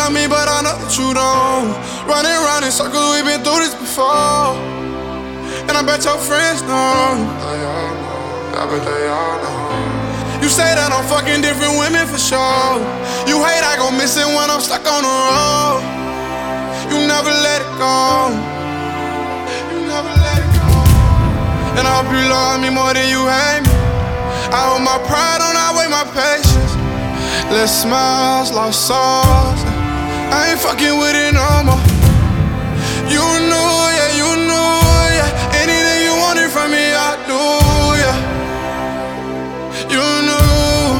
love me, but I know that you don't. Running round in circles, we've been through this before. And I bet your friends know. I bet they all know. You say that I'm fucking different women for sure. You hate I go missing when I'm stuck on the road. You never let it go. You never let it go. And I hope you love me more than you hate me. I hold my pride on, I weigh my patience. Less smiles, lost souls. I ain't fucking with it no more. You knew, yeah, you knew, yeah. Anything you wanted from me, I do, yeah. You knew.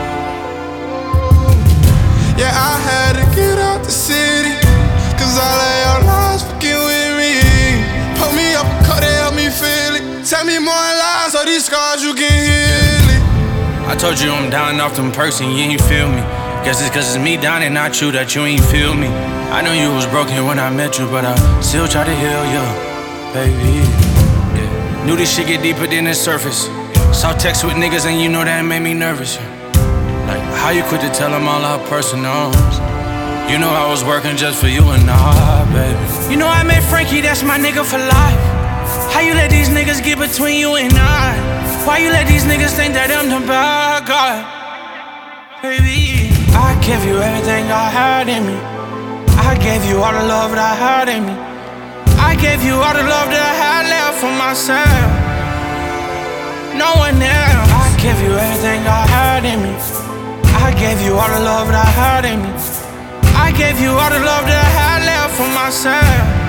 Yeah, I had to get out the city, cause all of your lies fucking with me. Pull me up a cut, they help me feel it. Tell me more lies, all these scars you can heal it. I told you I'm down off them perks and you ain't feel me. Guess it's cause it's me down and not you that you ain't feel me. I know you was broken when I met you, but I still try to heal you, baby. Yeah. Knew this shit get deeper than the surface. Saw text with niggas and you know that made me nervous. Like, how you quit to tell them all our personals? You know I was working just for you and I, baby. You know I made Frankie, that's my nigga for life. How you let these niggas get between you and I? Why you let these niggas think that I'm the bad guy? Baby, I gave you everything I had in me. I gave you all the love that I had in me. I gave you all the love that I had left for myself. No one else. I gave you everything I had in me. I gave you all the love that I had in me. I gave you all the love that I had left for myself.